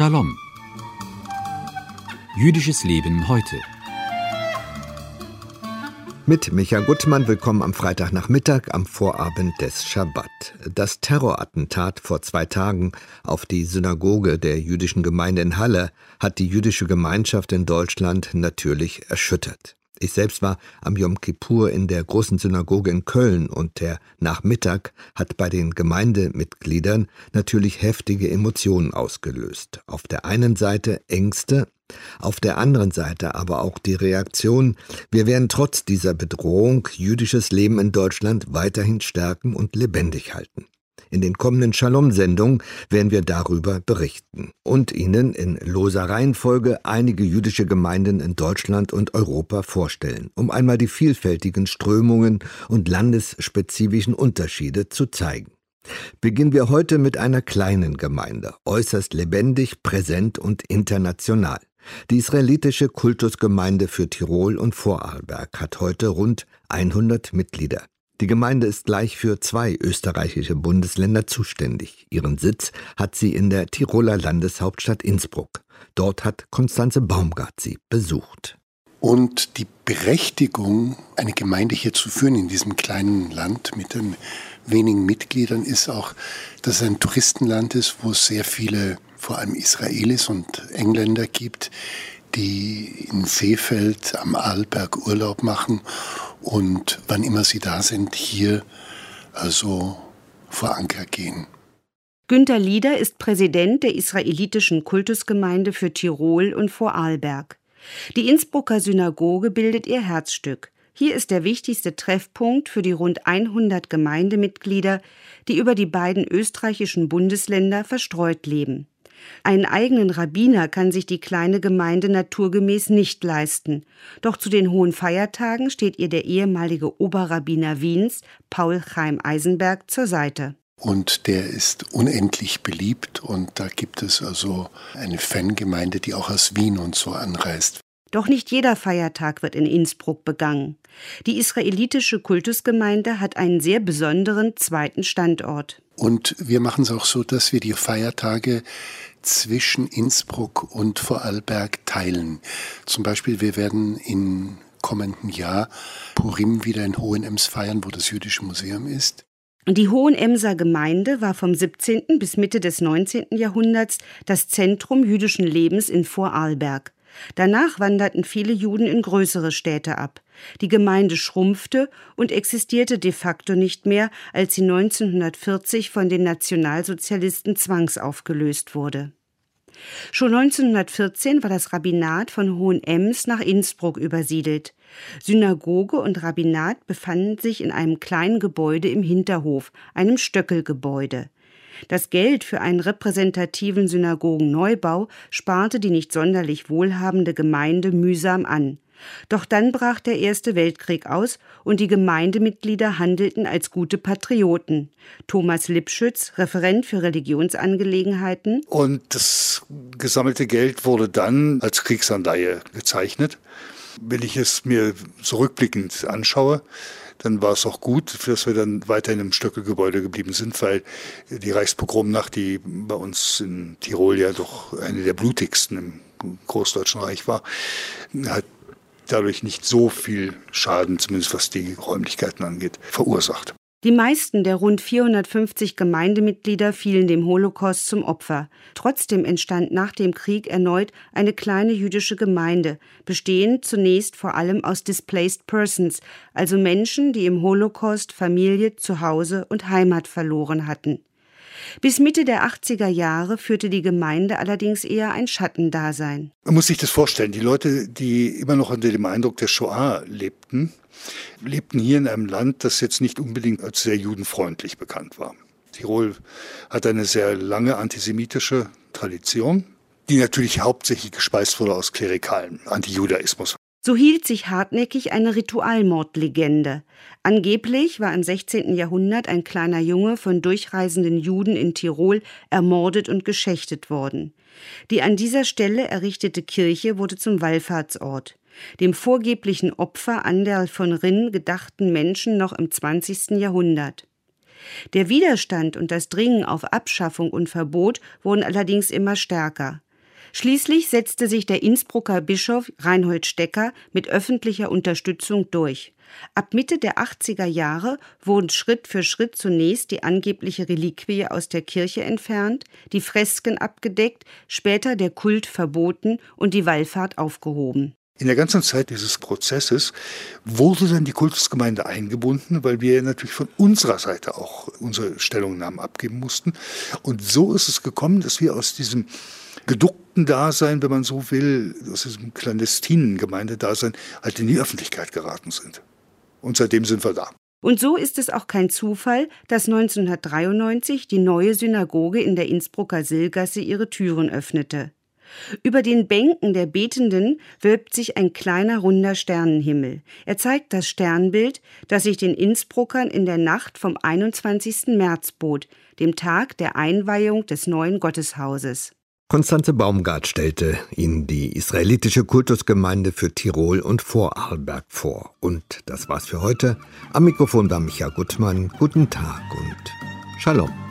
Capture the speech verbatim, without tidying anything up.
Shalom. Jüdisches Leben heute. Mit Micha Gutmann, willkommen am Freitagnachmittag, am Vorabend des Schabbat. Das Terrorattentat vor zwei Tagen auf die Synagoge der jüdischen Gemeinde in Halle hat die jüdische Gemeinschaft in Deutschland natürlich erschüttert. Ich selbst war am Yom Kippur in der großen Synagoge in Köln und der Nachmittag hat bei den Gemeindemitgliedern natürlich heftige Emotionen ausgelöst. Auf der einen Seite Ängste, auf der anderen Seite aber auch die Reaktion, wir werden trotz dieser Bedrohung jüdisches Leben in Deutschland weiterhin stärken und lebendig halten. In den kommenden Shalom-Sendungen werden wir darüber berichten und Ihnen in loser Reihenfolge einige jüdische Gemeinden in Deutschland und Europa vorstellen, um einmal die vielfältigen Strömungen und landesspezifischen Unterschiede zu zeigen. Beginnen wir heute mit einer kleinen Gemeinde, äußerst lebendig, präsent und international. Die israelitische Kultusgemeinde für Tirol und Vorarlberg hat heute rund hundert Mitglieder. Die Gemeinde ist gleich für zwei österreichische Bundesländer zuständig. Ihren Sitz hat sie in der Tiroler Landeshauptstadt Innsbruck. Dort hat Konstanze Baumgart sie besucht. Und die Berechtigung, eine Gemeinde hier zu führen in diesem kleinen Land mit den wenigen Mitgliedern, ist auch, dass es ein Touristenland ist, wo es sehr viele, vor allem Israelis und Engländer gibt, die in Seefeld am Arlberg Urlaub machen und wann immer sie da sind, hier also vor Anker gehen. Günter Lieder ist Präsident der israelitischen Kultusgemeinde für Tirol und Vorarlberg. Die Innsbrucker Synagoge bildet ihr Herzstück. Hier ist der wichtigste Treffpunkt für die rund hundert Gemeindemitglieder, die über die beiden österreichischen Bundesländer verstreut leben. Einen eigenen Rabbiner kann sich die kleine Gemeinde naturgemäß nicht leisten. Doch zu den hohen Feiertagen steht ihr der ehemalige Oberrabbiner Wiens, Paul Chaim Eisenberg, zur Seite. Und der ist unendlich beliebt und da gibt es also eine Fangemeinde, die auch aus Wien und so anreist. Doch nicht jeder Feiertag wird in Innsbruck begangen. Die israelitische Kultusgemeinde hat einen sehr besonderen zweiten Standort. Und wir machen es auch so, dass wir die Feiertage zwischen Innsbruck und Vorarlberg teilen. Zum Beispiel, wir werden im kommenden Jahr Purim wieder in Hohenems feiern, wo das Jüdische Museum ist. Die Hohenemser Gemeinde war vom siebzehnten bis Mitte des neunzehnten Jahrhunderts das Zentrum jüdischen Lebens in Vorarlberg. Danach wanderten viele Juden in größere Städte ab. Die Gemeinde schrumpfte und existierte de facto nicht mehr, als sie neunzehnhundertvierzig von den Nationalsozialisten zwangsaufgelöst wurde. Schon neunzehnhundertvierzehn war das Rabbinat von Hohenems nach Innsbruck übersiedelt. Synagoge und Rabbinat befanden sich in einem kleinen Gebäude im Hinterhof, einem Stöckelgebäude. Das Geld für einen repräsentativen Synagogenneubau sparte die nicht sonderlich wohlhabende Gemeinde mühsam an. Doch dann brach der Erste Weltkrieg aus und die Gemeindemitglieder handelten als gute Patrioten. Thomas Lipschütz, Referent für Religionsangelegenheiten. Und das gesammelte Geld wurde dann als Kriegsanleihe gezeichnet. Wenn ich es mir zurückblickend anschaue, dann war es auch gut, dass wir dann weiterhin im Stöckelgebäude geblieben sind, weil die Reichspogromnacht, die bei uns in Tirol ja doch eine der blutigsten im Großdeutschen Reich war, hat dadurch nicht so viel Schaden, zumindest was die Räumlichkeiten angeht, verursacht. Die meisten der rund vierhundertfünfzig Gemeindemitglieder fielen dem Holocaust zum Opfer. Trotzdem entstand nach dem Krieg erneut eine kleine jüdische Gemeinde, bestehend zunächst vor allem aus Displaced Persons, also Menschen, die im Holocaust Familie, Zuhause und Heimat verloren hatten. Bis Mitte der achtziger Jahre führte die Gemeinde allerdings eher ein Schattendasein. Man muss sich das vorstellen, die Leute, die immer noch unter dem Eindruck der Shoah lebten, lebten hier in einem Land, das jetzt nicht unbedingt als sehr judenfreundlich bekannt war. Tirol hat eine sehr lange antisemitische Tradition, die natürlich hauptsächlich gespeist wurde aus klerikalem Antijudaismus. So hielt sich hartnäckig eine Ritualmordlegende. Angeblich war im sechzehnten Jahrhundert ein kleiner Junge von durchreisenden Juden in Tirol ermordet und geschächtet worden. Die an dieser Stelle errichtete Kirche wurde zum Wallfahrtsort. Dem vorgeblichen Opfer Anderl von Rinn gedachten Menschen noch im zwanzigsten Jahrhundert. Der Widerstand und das Dringen auf Abschaffung und Verbot wurden allerdings immer stärker. Schließlich setzte sich der Innsbrucker Bischof Reinhold Stecker mit öffentlicher Unterstützung durch. Ab Mitte der achtziger Jahre wurden Schritt für Schritt zunächst die angebliche Reliquie aus der Kirche entfernt, die Fresken abgedeckt, später der Kult verboten und die Wallfahrt aufgehoben. In der ganzen Zeit dieses Prozesses wurde dann die Kultusgemeinde eingebunden, weil wir natürlich von unserer Seite auch unsere Stellungnahmen abgeben mussten. Und so ist es gekommen, dass wir aus diesem geduckten Dasein, wenn man so will, aus diesem clandestinen Gemeindedasein halt in die Öffentlichkeit geraten sind. Und seitdem sind wir da. Und so ist es auch kein Zufall, dass neunzehnhundertdreiundneunzig die neue Synagoge in der Innsbrucker Sillgasse ihre Türen öffnete. Über den Bänken der Betenden wölbt sich ein kleiner runder Sternenhimmel. Er zeigt das Sternbild, das sich den Innsbruckern in der Nacht vom einundzwanzigsten März bot, dem Tag der Einweihung des neuen Gotteshauses. Konstanze Baumgart stellte Ihnen die israelitische Kultusgemeinde für Tirol und Vorarlberg vor. Und das war's für heute. Am Mikrofon war Micha Gutmann. Guten Tag und Shalom.